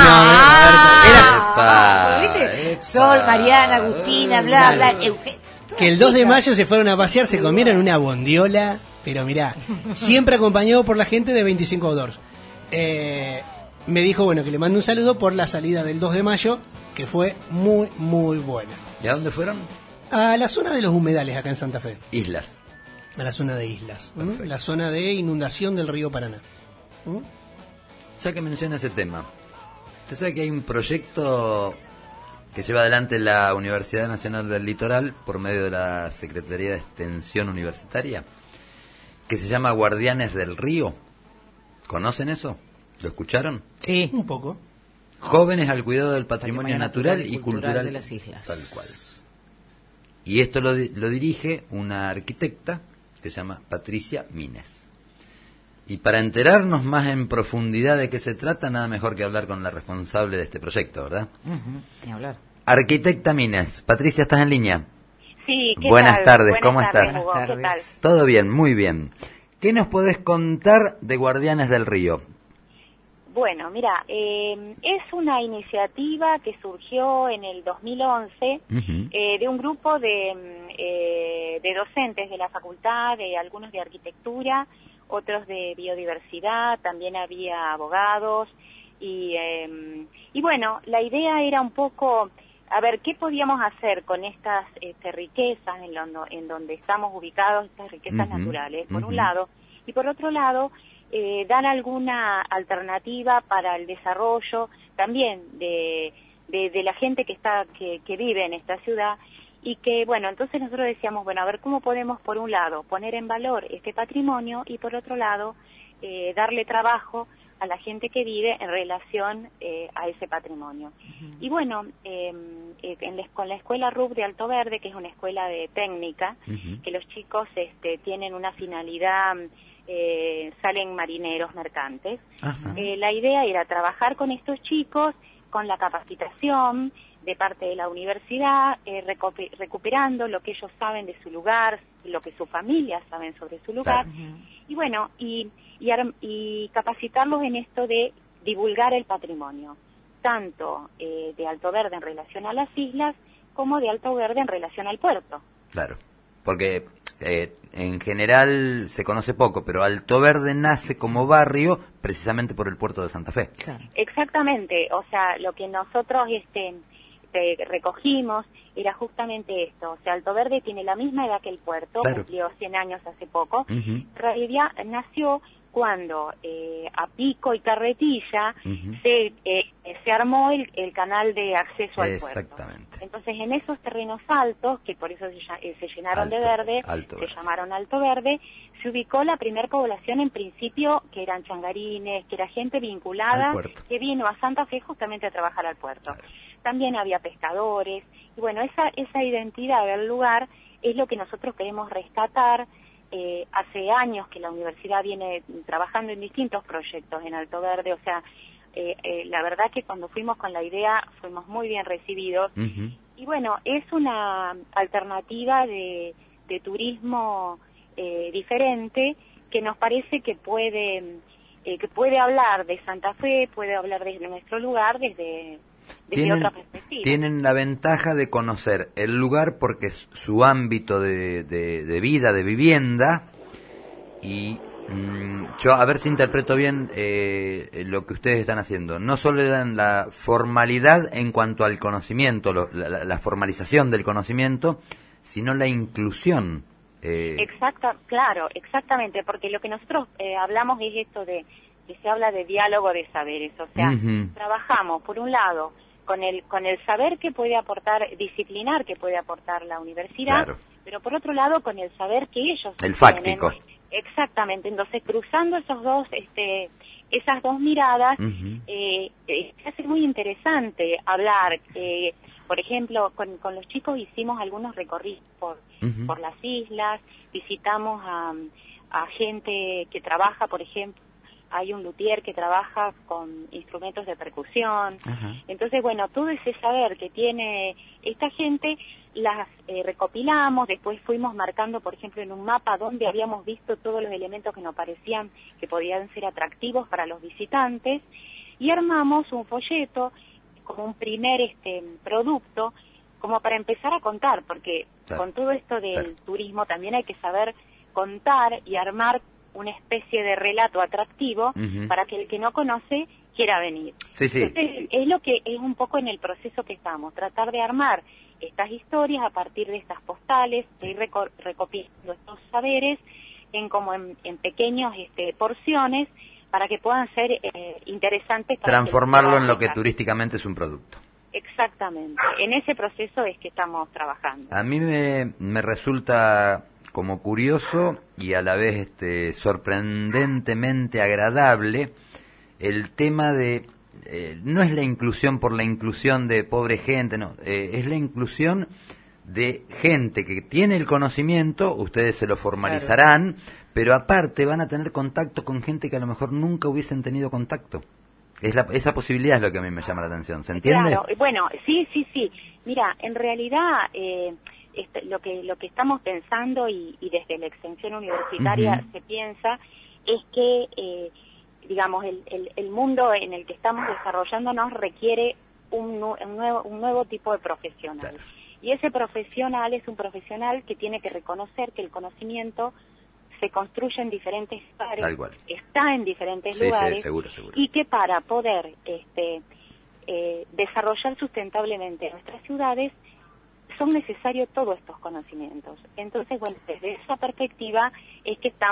¿Viste? Sol, Mariana, Agustina, bla. Que el 2 de mayo se fueron a pasear, se comieron una bondiola, pero mirá, siempre acompañado por la gente de 25 Outdoors. Me dijo, que le mande un saludo por la salida del 2 de mayo, que fue muy, muy buena. ¿Y a dónde fueron? A la zona de los humedales, acá en Santa Fe. Islas. A la zona de islas, la zona de inundación del río Paraná. Ya que menciona ese tema, usted sabe que hay un proyecto que lleva adelante la Universidad Nacional del Litoral por medio de la Secretaría de Extensión Universitaria, que se llama Guardianes del Río. ¿Conocen eso? ¿Lo escucharon? Sí, un poco. Jóvenes al cuidado del patrimonio natural y cultural de las islas. Tal cual. Y esto lo dirige una arquitecta que se llama Patricia Mines. Y para enterarnos más en profundidad de qué se trata, nada mejor que hablar con la responsable de este proyecto, ¿verdad? Ni hablar. Arquitecta Mines. Patricia, ¿estás en línea? Sí, ¿qué Buenas tal? tardes, ¿cómo estás? Hugo, ¿qué tal? Todo bien, muy bien. ¿Qué nos podés contar de Guardianes del Río? Bueno, mira, es una iniciativa que surgió en el 2011 de un grupo de docentes de la facultad, de algunos de arquitectura, otros de biodiversidad, también había abogados y bueno, la idea era un poco, a ver, ¿qué podíamos hacer con estas riquezas en donde estamos ubicados, estas riquezas naturales, por un lado, y por otro lado, dar alguna alternativa para el desarrollo también de la gente que vive en esta ciudad. Y que, bueno, entonces nosotros decíamos, bueno, a ver cómo podemos, por un lado, poner en valor este patrimonio y, por otro lado, darle trabajo a la gente que vive en relación a ese patrimonio. Y bueno, con la escuela RUB de Alto Verde, que es una escuela de técnica, que los chicos tienen una finalidad, salen marineros mercantes, la idea era trabajar con estos chicos, con la capacitación de parte de la universidad, recuperando lo que ellos saben de su lugar, lo que sus familias saben sobre su lugar, y bueno, y capacitarlos en esto de divulgar el patrimonio, tanto de Alto Verde en relación a las islas, como de Alto Verde en relación al puerto. Claro, porque en general se conoce poco, pero Alto Verde nace como barrio precisamente por el puerto de Santa Fe. Claro. Exactamente, o sea, lo que nosotros recogimos era justamente esto, o sea, Alto Verde tiene la misma edad que el puerto, cumplió 100 años hace poco, en realidad nació cuando a Pico y Carretilla se armó el canal de acceso al puerto. Entonces, en esos terrenos altos, que por eso se llenaron de verde, se llamaron Alto Verde, se ubicó la primer población en principio, que eran changarines, que era gente vinculada, que vino a Santa Fe justamente a trabajar al puerto. También había pescadores, y bueno, esa identidad del lugar es lo que nosotros queremos rescatar. Hace años que la universidad viene trabajando en distintos proyectos en Alto Verde, o sea, la verdad que cuando fuimos con la idea fuimos muy bien recibidos, y bueno, es una alternativa de turismo diferente que nos parece que puede hablar de Santa Fe, puede hablar de nuestro lugar desde otra perspectiva. Tienen la ventaja de conocer el lugar porque es su ámbito de vida, de vivienda, y yo a ver si interpreto bien lo que ustedes están haciendo. No solo dan la formalidad en cuanto al conocimiento, la formalización del conocimiento, sino la inclusión. Claro, exactamente, porque lo que nosotros hablamos es esto de que se habla de diálogo de saberes, o sea, trabajamos por un lado con el saber que puede aportar, disciplinar que puede aportar la universidad, pero por otro lado con el saber que ellos el fáctico. Exactamente, entonces cruzando esas dos miradas, se hace muy interesante hablar. Por ejemplo, con los chicos hicimos algunos recorridos por las islas, visitamos a gente que trabaja, por ejemplo, hay un luthier que trabaja con instrumentos de percusión. Entonces, bueno, todo ese saber que tiene esta gente, las recopilamos, después fuimos marcando, por ejemplo, en un mapa donde habíamos visto todos los elementos que nos parecían que podían ser atractivos para los visitantes, y armamos un folleto como un primer producto, como para empezar a contar, porque con todo esto del turismo también hay que saber contar y armar una especie de relato atractivo para que el que no conoce quiera venir. Entonces, es lo que es un poco en el proceso que estamos, tratar de armar estas historias a partir de estas postales, de ir recopilando estos saberes en pequeños porciones para que puedan ser interesantes. Para transformarlo en lo que turísticamente es un producto. Exactamente, en ese proceso es que estamos trabajando. A mí me resulta como curioso y a la vez sorprendentemente agradable el tema de no es la inclusión por la inclusión de pobre gente, no, es la inclusión de gente que tiene el conocimiento, ustedes se lo formalizarán, pero aparte van a tener contacto con gente que a lo mejor nunca hubiesen tenido contacto. Esa posibilidad es lo que a mí me llama la atención, ¿se entiende? Claro, bueno, sí. Mira, en realidad lo que estamos pensando y desde la extensión universitaria se piensa es que, digamos, el mundo en el que estamos desarrollándonos requiere un nuevo tipo de profesional. Y ese profesional es un profesional que tiene que reconocer que el conocimiento se construye en diferentes lugares, está en diferentes lugares, seguro. Y que para poder desarrollar sustentablemente nuestras ciudades son necesarios todos estos conocimientos. Entonces, bueno, desde esa perspectiva es que estamos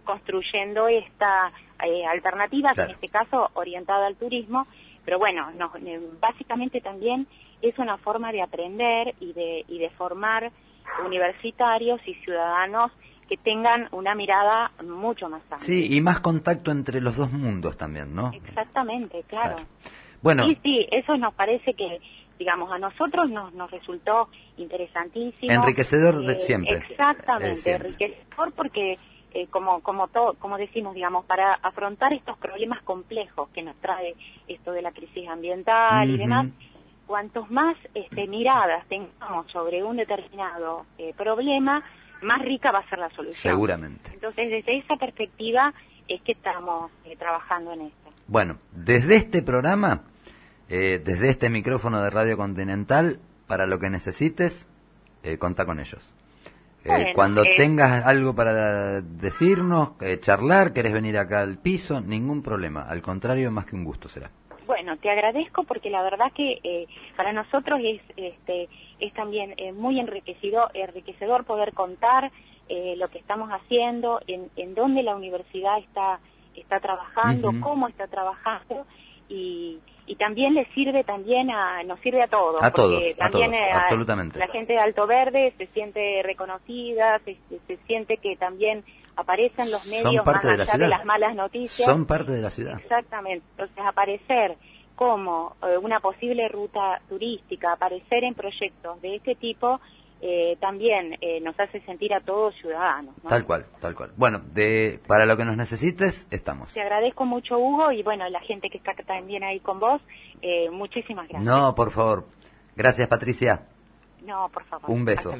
construyendo esta alternativa, claro, en este caso orientada al turismo, pero bueno, básicamente también es una forma de aprender y de formar universitarios y ciudadanos que tengan una mirada mucho más amplia. Sí, y más contacto entre los dos mundos también, ¿no? Exactamente, claro. Bueno. Sí, eso nos parece que, digamos, a nosotros nos resultó interesantísimo. Enriquecedor de siempre. Exactamente, siempre. enriquecedor porque, como decimos, digamos, para afrontar estos problemas complejos que nos trae esto de la crisis ambiental y demás, cuantos más miradas tengamos sobre un determinado problema, más rica va a ser la solución. Seguramente. Entonces, desde esa perspectiva es que estamos trabajando en esto. Bueno, desde este programa, desde este micrófono de Radio Continental, para lo que necesites, contá con ellos. Bueno, cuando tengas algo para decirnos, charlar, querés venir acá al piso, ningún problema. Al contrario, más que un gusto será. Bueno, te agradezco porque la verdad que para nosotros es también muy enriquecedor poder contar lo que estamos haciendo, en dónde la universidad está trabajando, cómo está trabajando y también nos sirve a todos. A todos, también absolutamente. La gente de Alto Verde se siente reconocida, se siente que también aparecen los medios más allá de las malas noticias. Son parte de la ciudad. Exactamente. Entonces, aparecer como una posible ruta turística, aparecer en proyectos de este tipo, también nos hace sentir a todos ciudadanos, ¿no? Tal cual. Bueno, para lo que nos necesites, estamos. Te agradezco mucho, Hugo, y bueno, la gente que está también ahí con vos, muchísimas gracias. No, por favor. Gracias, Patricia. No, por favor. Un beso.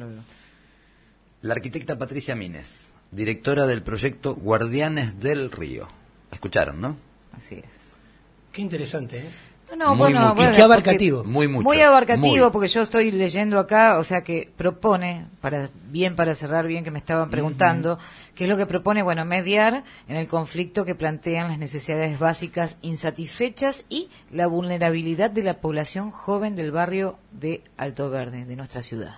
La arquitecta Patricia Mines, directora del proyecto Guardianes del Río. Escucharon, ¿no? Así es. Qué interesante, ¿eh? Bueno, qué abarcativo. Muy abarcativo, porque yo estoy leyendo acá, o sea que propone, para cerrar bien que me estaban preguntando, qué es lo que propone, bueno, mediar en el conflicto que plantean las necesidades básicas insatisfechas y la vulnerabilidad de la población joven del barrio de Alto Verde, de nuestra ciudad.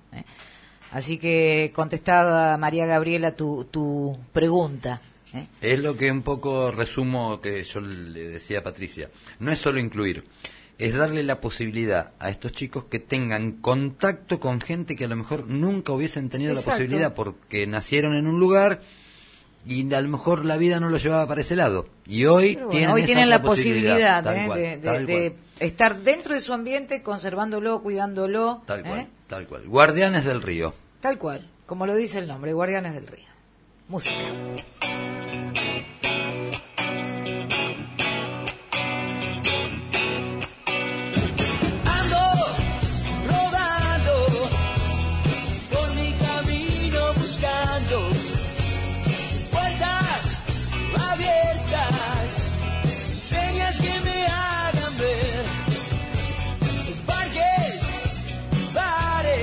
Así que contestada, María Gabriela, tu pregunta. Es lo que un poco resumo que yo le decía a Patricia. No es solo incluir, es darle la posibilidad a estos chicos que tengan contacto con gente que a lo mejor nunca hubiesen tenido la posibilidad porque nacieron en un lugar y a lo mejor la vida no los llevaba para ese lado. Y hoy tienen la posibilidad de estar dentro de su ambiente, conservándolo, cuidándolo. Tal cual. Guardianes del Río. Tal cual, como lo dice el nombre, Guardianes del Río. Música.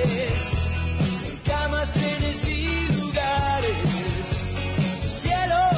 Cielo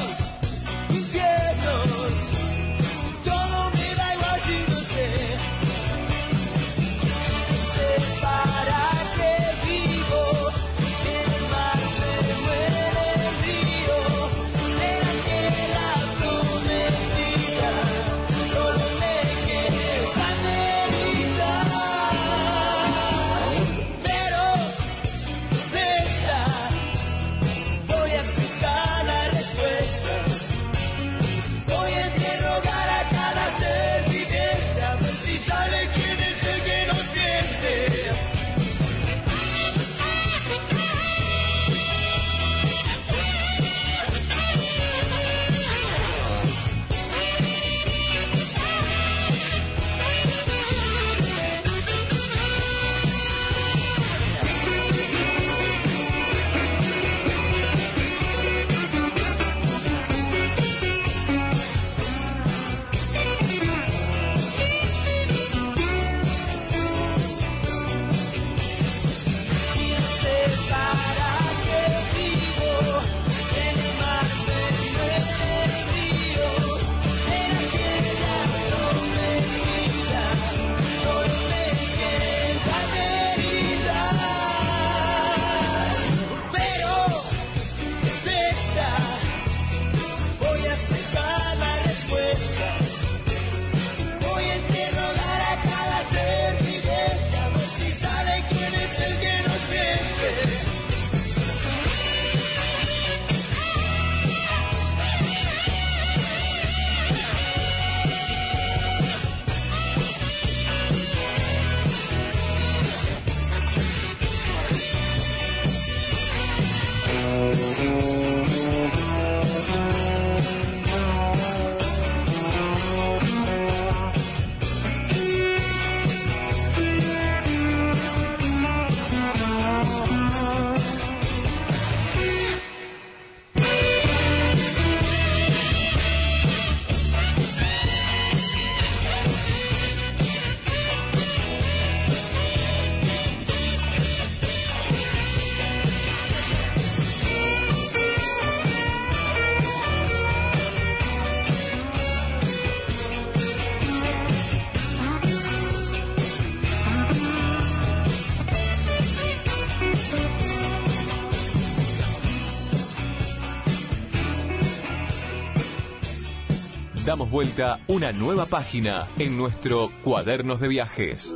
damos vuelta una nueva página en nuestro Cuadernos de Viajes.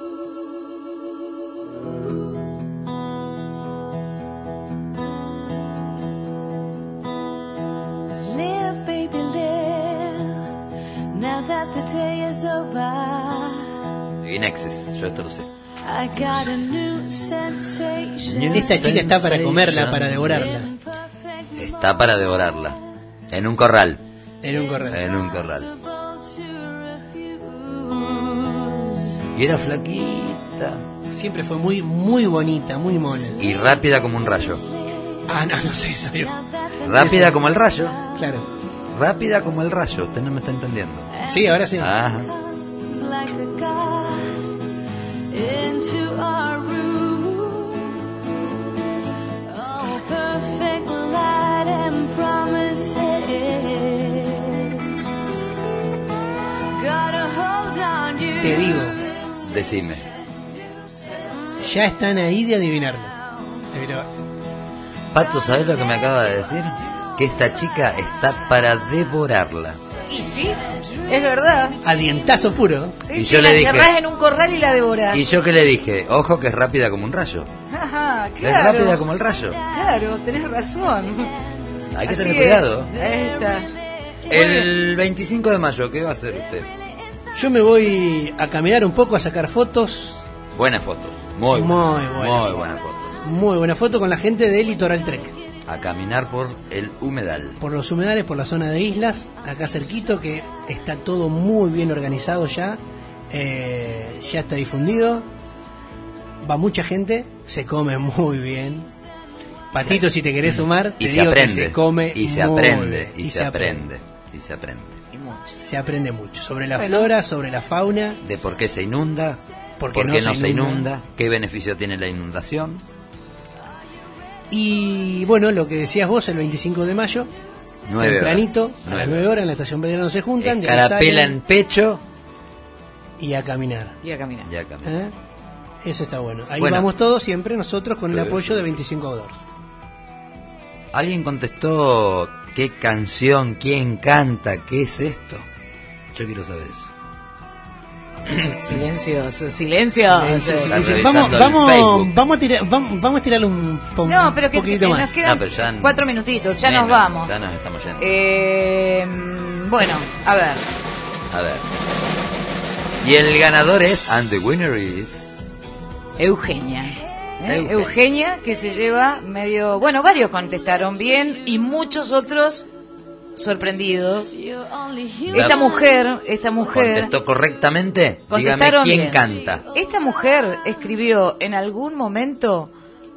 Live, baby, live. Now that the day is over. Inexes, yo esto lo sé. I got a new sensation. Esta chica está para comerla, para devorarla. Está para devorarla. En un corral. En un corral. En un corral. Y era flaquita. Siempre fue muy, muy bonita, muy mona. Y rápida como un rayo. Ah, no sé eso yo. Rápida como el rayo. Claro. Rápida como el rayo. Usted no me está entendiendo. Sí, ahora sí. Ajá. Into our room, oh, perfect light and promises. Gotta hold on you. Te digo. Decime. Ya están ahí de adivinarlo. Pato, ¿sabes lo que me acaba de decir? Que esta chica está para devorarla. Y sí, es verdad. A dientazo puro. Sí, y sí, yo la le dije, encerrás en un corral y la devorás. Y yo que le dije, ojo que es rápida como un rayo. Ajá, Es claro. rápida como el rayo. Claro, tenés razón. Hay que Así tener es. cuidado. Ahí está. El 25 de mayo, ¿qué va a hacer usted? Yo me voy a caminar un poco, a sacar fotos. Buenas fotos. Muy buenas fotos. Muy buena foto con la gente de Litoral Trek. A caminar por el humedal. Por los humedales, por la zona de islas, acá cerquito, que está todo muy bien organizado ya. Ya está difundido. Va mucha gente, se come muy bien. Patito, si te querés sumar, te digo que se come y se muy aprende, bien. y se aprende, y se aprende. Se aprende mucho sobre la flora, sobre la fauna. De por qué se inunda, por qué no se inunda, qué beneficio tiene la inundación. Y bueno, lo que decías vos, el 25 de mayo, 9 tempranito, horas. a las 9 horas en la estación Belgrano se juntan. Carapela en pecho. Y a caminar. Y a caminar. Eso está bueno. Ahí vamos todos siempre nosotros con el apoyo de 25 Outdoors. Alguien contestó, ¿qué canción? ¿Quién canta? ¿Qué es esto? Yo quiero saber eso. Silencio. Vamos a tirarle un no, pero poquito más. Nos quedan 4 minutitos, ya nos vamos. Ya nos estamos yendo. Bueno, a ver. Y el ganador es, and the winner is... Eugenia, que se lleva varios contestaron bien y muchos otros sorprendidos. Esta mujer contestó correctamente. Dígame quién canta. Esta mujer escribió en algún momento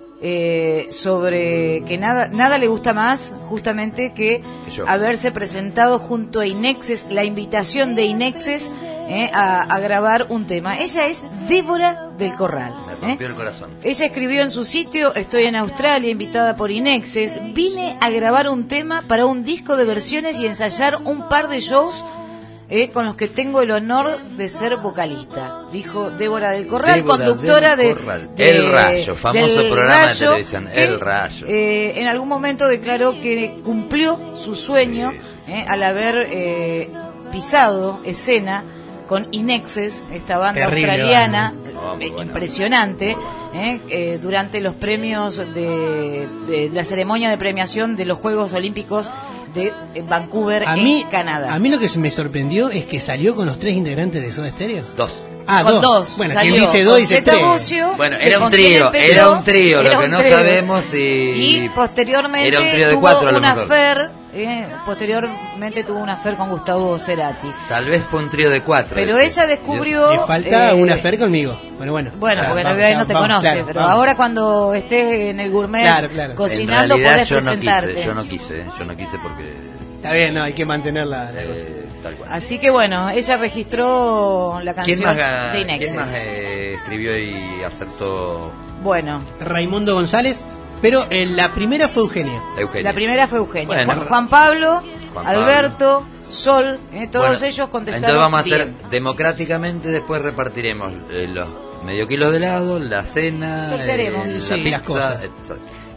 sobre que nada le gusta más justamente que haberse presentado junto a Inexes, la invitación de Inexes a grabar un tema. Ella es Débora del Corral. Me rompió el corazón. Ella escribió en su sitio: estoy en Australia, invitada por Inexes, vine a grabar un tema para un disco de versiones y ensayar un par de shows con los que tengo el honor de ser vocalista, dijo Débora del Corral, conductora de El Rayo, famoso programa de televisión, El Rayo. En algún momento declaró que cumplió su sueño al haber pisado escena con Inexes, esta banda australiana impresionante, durante los premios de la ceremonia de premiación de los Juegos Olímpicos de Vancouver, en Canadá. A mí lo que me sorprendió es que salió con los 3 integrantes de Soda Stereo. 2. Con dos. Bueno, quien dice 2 dice 3. Bueno, era un trío, lo que no sabemos y posteriormente era un trío de tuvo 4 una affair, posteriormente tuvo una affair con Gustavo Cerati. Tal vez fue un trío de 4. Pero ella descubrió... Le falta una affair conmigo. Bueno, porque no te conoce, pero ahora cuando estés en el gourmet cocinando podés presentarte. Yo no quise porque... Está bien, hay que mantenerla. Tal cual. Así que bueno, ella registró la canción de Inexes. ¿Quién más escribió y acertó? Bueno, Raimundo González, pero la primera fue Eugenia. La primera fue Eugenia. Bueno, Juan Pablo, Alberto, Sol, todos ellos contestaron. Entonces vamos a bien. hacer democráticamente, después repartiremos los medio kilo de helado, la cena, Sortearemos. la pizza,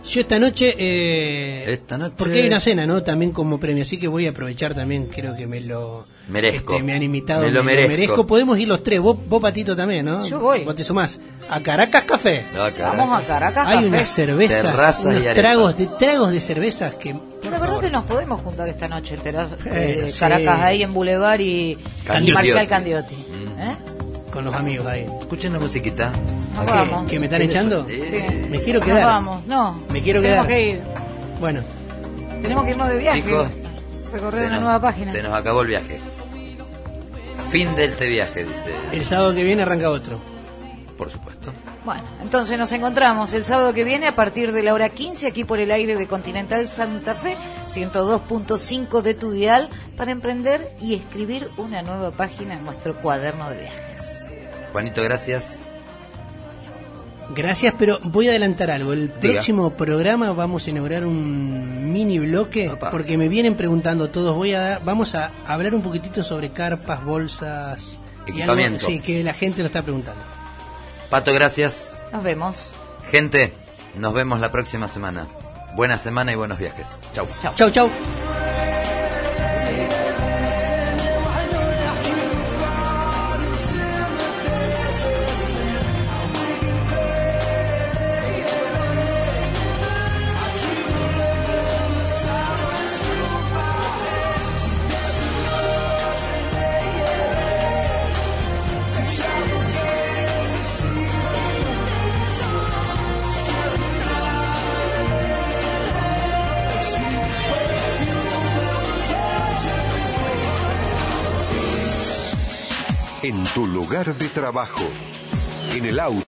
Yo esta noche, porque hay una cena, ¿no? También como premio, así que voy a aprovechar también, creo que me lo merezco. Me han invitado, me lo merezco. Podemos ir los tres, vos Patito también, ¿no? Yo voy. Vos te sumás a Caracas Café. Vamos a Caracas Café. Hay unas cervezas, unos tragos de cervezas que... La verdad que nos podemos juntar esta noche en Caracas, ahí en Boulevard y Marcial Candiotti. Con los amigos ahí. Escuchen la musiquita. Nos vamos. ¿Que me están echando? Sí. Me quiero quedar. Nos vamos, no. Me quiero quedar. Tenemos que ir. Bueno. Tenemos que irnos de viaje. Chicos, recorrer una nueva página. Se nos acabó el viaje. Fin de este viaje, dice. El sábado que viene arranca otro. Por supuesto. Bueno, entonces nos encontramos el sábado que viene a partir de la hora 15 aquí por el aire de Continental Santa Fe, 102.5 de tu dial, para emprender y escribir una nueva página en nuestro cuaderno de viajes. Juanito, gracias. Gracias, pero voy a adelantar algo. El próximo programa vamos a inaugurar un mini bloque. Opa. Porque me vienen preguntando todos. Vamos a hablar un poquitito sobre carpas, bolsas, equipamiento. Y algo, sí, que la gente lo está preguntando. Pato, gracias. Nos vemos. Gente, nos vemos la próxima semana. Buena semana y buenos viajes. Chau. Chau. Chau, chau. En tu lugar de trabajo, en el auto.